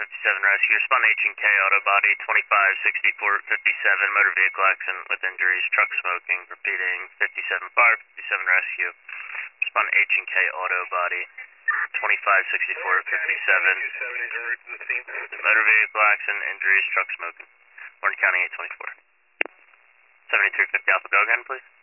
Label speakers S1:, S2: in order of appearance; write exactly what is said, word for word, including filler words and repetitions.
S1: fifty-seven rescue. Respond H and K auto body twenty-five sixty-four fifty-seven, motor vehicle accident with injuries, truck smoking, repeating fifty-seven fire, fifty-seven rescue. Respond H and K auto body twenty-five sixty-four fifty-seven, motor vehicle accident, injuries, truck smoking. Orange County eight twenty-four. seventy-three fifty Alpha, go again, please.